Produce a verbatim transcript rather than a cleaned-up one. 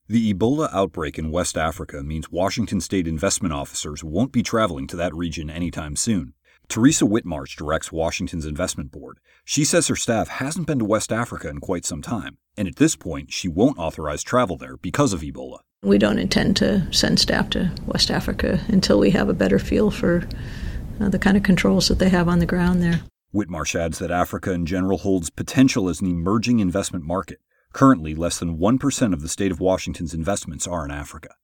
The Ebola outbreak in West Africa means Washington state investment officers won't be traveling to that region anytime soon. Teresa Whitmarsh directs Washington's investment board. She says her staff hasn't been to West Africa in quite some time, and at this point, she won't authorize travel there because of Ebola. We don't intend to send staff to West Africa until we have a better feel for uh, the kind of controls that they have on the ground there. Whitmarsh adds that Africa in general holds potential as an emerging investment market. Currently, less than one percent of the state of Washington's investments are in Africa.